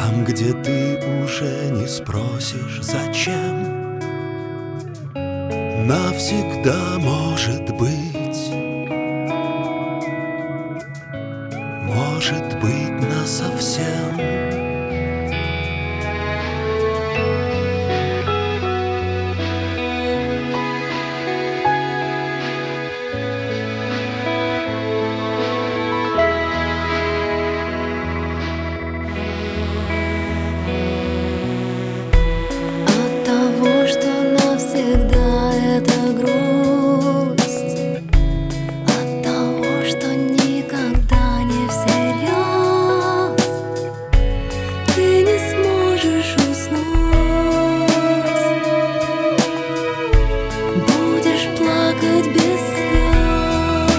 Там, где ты уже не спросишь, зачем, навсегда, может быть, насовсем. От того, что навсегда это грусть, от того, что никогда не всерьез ты не сможешь уснуть, будешь плакать без слез.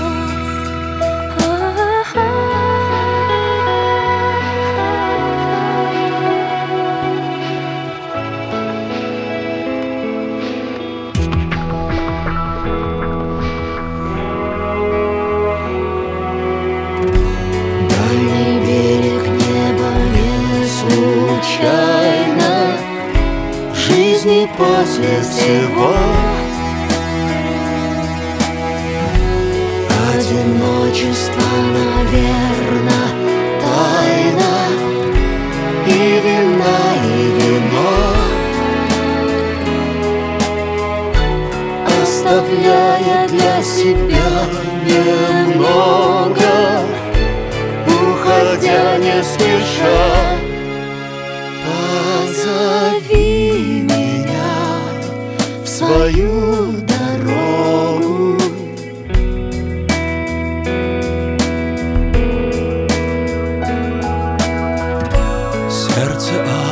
Дальний берег неба не случайно, Жизни после всего одиночество, наверно, тайна, и вина, и вино, оставляя для себя немного, уходя не спеша. Позови меня в свою дорогу. Сердце